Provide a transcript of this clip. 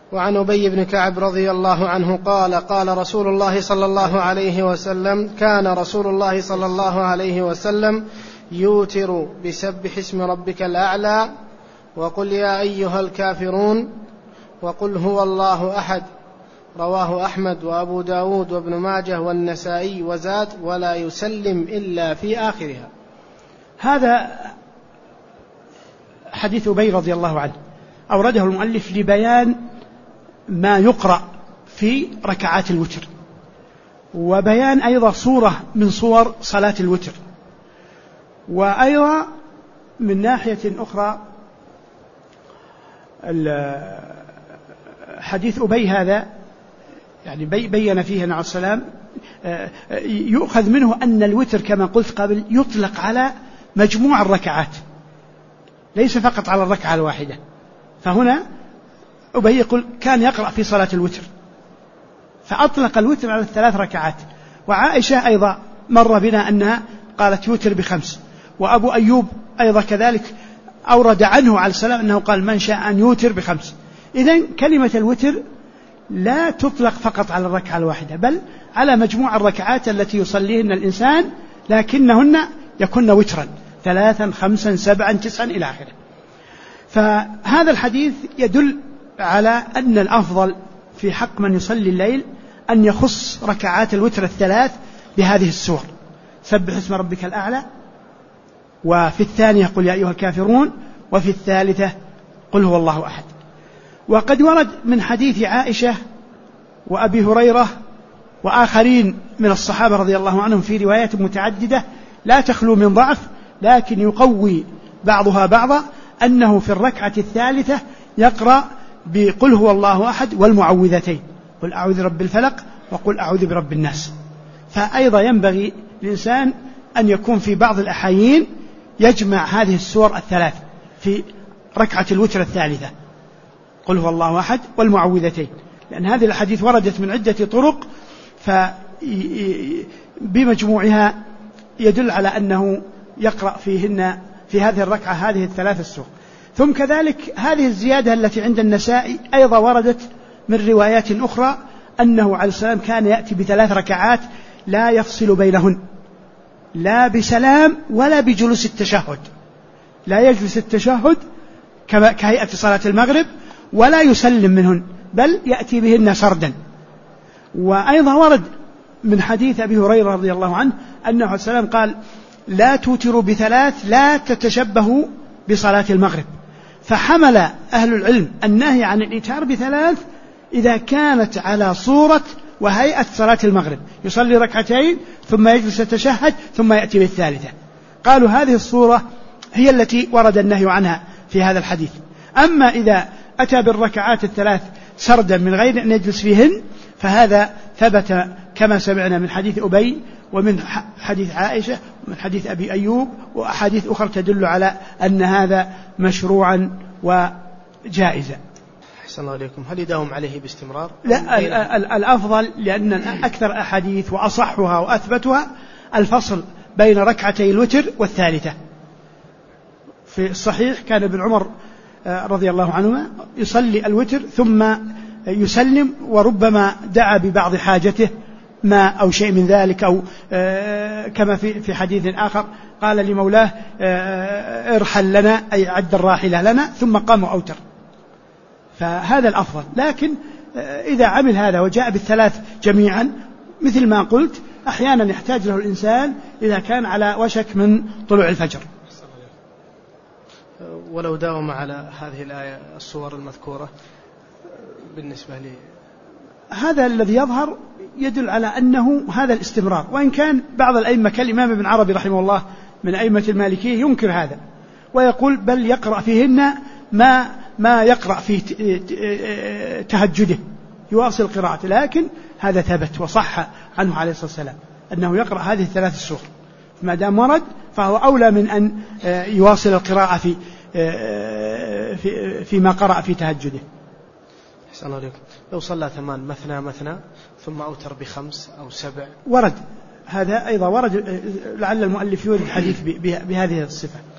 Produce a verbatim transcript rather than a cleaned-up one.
وعن أبي بن كعب رضي الله عنه قال قال رسول الله صلى الله عليه وسلم كان رسول الله صلى الله عليه وسلم يوتر بسبح اسم ربك الأعلى وقل يا أيها الكافرون وقل هو الله أحد. رواه أحمد وأبو داود وابن ماجه والنسائي وزاد ولا يسلم إلا في آخرها. هذا حديث أبي رضي الله عنه أورده المؤلف لبيان ما يقرأ في ركعات الوتر، وبيان أيضا صورة من صور صلاة الوتر، وأيضا من ناحية أخرى حديث أبي هذا يعني بين فيه عليه السلام يؤخذ منه أن الوتر كما قلت قبل يطلق على مجموع الركعات ليس فقط على الركعة الواحدة. فهنا أبي يقول كان يقرأ في صلاة الوتر فأطلق الوتر على الثلاث ركعات. وعائشة أيضا مر بنا أنها قالت يوتر بخمس، وأبو أيوب أيضا كذلك أورد عنه عليه السلام أنه قال من شاء أن يوتر بخمس. إذن كلمة الوتر لا تطلق فقط على الركعة الواحدة بل على مجموع الركعات التي يصليهن الإنسان، لكنهن يكن وترا ثلاثا خمسا سبعا تسعا إلى آخره. فهذا الحديث يدل على أن الأفضل في حق من يصلي الليل أن يخص ركعات الوتر الثلاث بهذه السور: سبح اسم ربك الأعلى، وفي الثانية قل يا أيها الكافرون، وفي الثالثة قل هو الله أحد. وقد ورد من حديث عائشة وأبي هريرة وآخرين من الصحابة رضي الله عنهم في روايات متعددة لا تخلو من ضعف، لكن يقوي بعضها بعضا أنه في الركعة الثالثة يقرأ بقل هو الله أحد والمعوذتين، قل أعوذ برب الفلق وقل أعوذ برب الناس. فأيضا ينبغي الإنسان أن يكون في بعض الأحايين يجمع هذه السور الثلاث في ركعة الوتر الثالثة: قل هو الله أحد والمعوذتين، لأن هذه الحديث وردت من عدة طرق، فبمجموعها يدل على أنه يقرأ فيهن في هذه الركعة هذه الثلاث السور. ثم كذلك هذه الزيادة التي عند النسائي أيضا وردت من روايات أخرى أنه عليه السلام كان يأتي بثلاث ركعات لا يفصل بينهن، لا بسلام ولا بجلوس التشهد، لا يجلس التشهد كهيئة صلاة المغرب ولا يسلم منهن، بل يأتي بهن سردا. وأيضا ورد من حديث أبي هريرة رضي الله عنه أنه عليه السلام قال: لا توتروا بثلاث لا تتشبهوا بصلاة المغرب. فحمل أهل العلم النهي عن الإيتار بثلاث إذا كانت على صورة وهيئة صلاة المغرب، يصلي ركعتين ثم يجلس يتشهد ثم يأتي بالثالثة. قالوا هذه الصورة هي التي ورد النهي عنها في هذا الحديث. أما إذا أتى بالركعات الثلاث سردا من غير أن يجلس فيهن فهذا ثبت كما سمعنا من حديث أبي ومن حديث عائشة ومن حديث أبي أيوب وأحاديث أخرى تدل على أن هذا مشروعا وجائزا. أحسن الله عليكم. هل يداوم عليه باستمرار؟ لا، الأفضل لأن أكثر أحاديث وأصحها وأثبتها الفصل بين ركعتي الوتر والثالثة. في الصحيح كان ابن عمر رضي الله عنهما يصلي الوتر ثم يسلم، وربما دعا ببعض حاجته ما أو شيء من ذلك، أو كما في في حديث آخر قال لمولاه ارحل لنا أي عد الراحلة لنا، ثم قام وأوتر. فهذا الأفضل. لكن إذا عمل هذا وجاء بالثلاث جميعا مثل ما قلت أحيانا يحتاج له الإنسان إذا كان على وشك من طلوع الفجر. ولو داوم على هذه الآية الصور المذكورة بالنسبة لي هذا الذي يظهر يدل على أنه هذا الاستمرار، وإن كان بعض الأئمة كالإمام ابن عربي رحمه الله من أئمة المالكية ينكر هذا ويقول بل يقرأ فيهن ما ما يقرأ في تهجده يواصل قراءته. لكن هذا ثبت وصح عنه عليه الصلاة والسلام أنه يقرأ هذه الثلاث السور، ما دام ورد فهو أولى من أن يواصل القراءة في في فيما قرأ في تهجده. أحسن الله عليكم. لو صلى ثمان مثنى مثنى ثم أوتر بخمس أو سبع ورد هذا أيضا ورد، لعل المؤلف يورد الحديث بهذه الصفة.